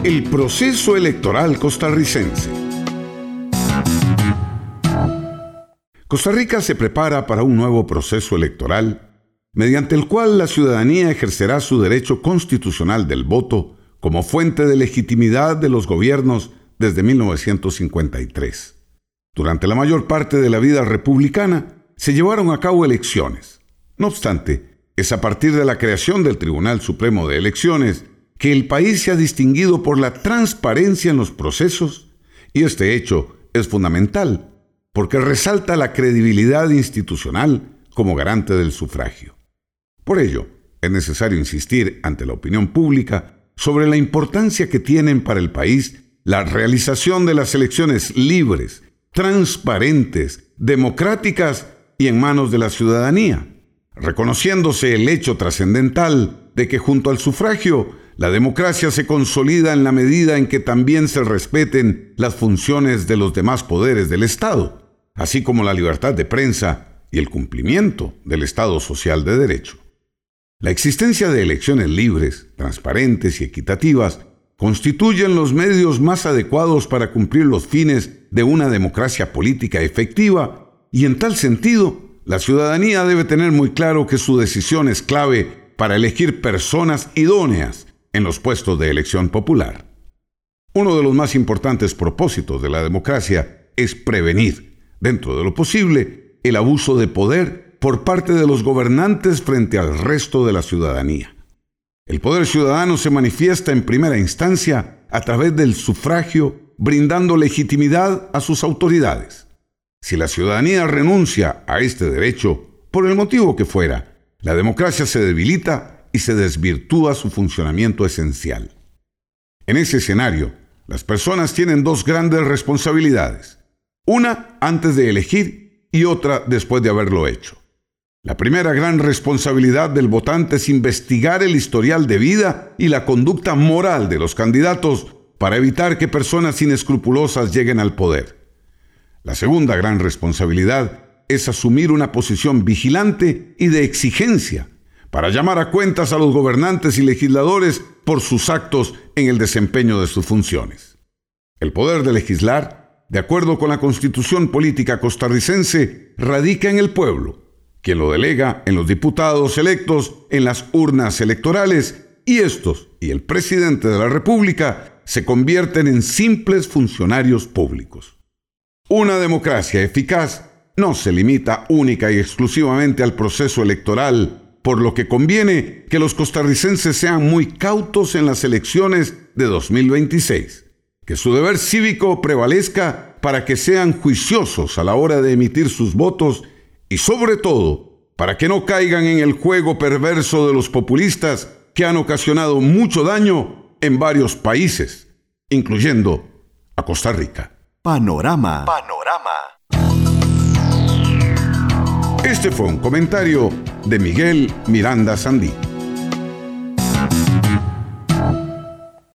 El proceso electoral costarricense. Costa Rica se prepara para un nuevo proceso electoral mediante el cual la ciudadanía ejercerá su derecho constitucional del voto como fuente de legitimidad de los gobiernos desde 1953. Durante la mayor parte de la vida republicana se llevaron a cabo elecciones. No obstante, es a partir de la creación del Tribunal Supremo de Elecciones que el país se ha distinguido por la transparencia en los procesos, y este hecho es fundamental porque resalta la credibilidad institucional como garante del sufragio. Por ello, es necesario insistir ante la opinión pública sobre la importancia que tienen para el país la realización de las elecciones libres, transparentes, democráticas y en manos de la ciudadanía, reconociéndose el hecho trascendental de que junto al sufragio, la democracia se consolida en la medida en que también se respeten las funciones de los demás poderes del Estado, así como la libertad de prensa y el cumplimiento del Estado social de derecho. La existencia de elecciones libres, transparentes y equitativas constituyen los medios más adecuados para cumplir los fines de una democracia política efectiva, y en tal sentido, la ciudadanía debe tener muy claro que su decisión es clave para elegir personas idóneas en los puestos de elección popular. Uno de los más importantes propósitos de la democracia es prevenir, dentro de lo posible, el abuso de poder por parte de los gobernantes frente al resto de la ciudadanía. El poder ciudadano se manifiesta en primera instancia a través del sufragio, brindando legitimidad a sus autoridades. Si la ciudadanía renuncia a este derecho, por el motivo que fuera, la democracia se debilita y se desvirtúa su funcionamiento esencial. En ese escenario, las personas tienen dos grandes responsabilidades: una antes de elegir y otra después de haberlo hecho. La primera gran responsabilidad del votante es investigar el historial de vida y la conducta moral de los candidatos para evitar que personas inescrupulosas lleguen al poder. La segunda gran responsabilidad es asumir una posición vigilante y de exigencia para llamar a cuentas a los gobernantes y legisladores por sus actos en el desempeño de sus funciones. El poder de legislar, de acuerdo con la Constitución Política Costarricense, radica en el pueblo, quien lo delega en los diputados electos en las urnas electorales, y estos y el presidente de la República se convierten en simples funcionarios públicos. Una democracia eficaz no se limita única y exclusivamente al proceso electoral, por lo que conviene que los costarricenses sean muy cautos en las elecciones de 2026, que su deber cívico prevalezca para que sean juiciosos a la hora de emitir sus votos y, sobre todo, para que no caigan en el juego perverso de los populistas que han ocasionado mucho daño en varios países, incluyendo a Costa Rica. Panorama. Este fue un comentario de Miguel Miranda Sandí.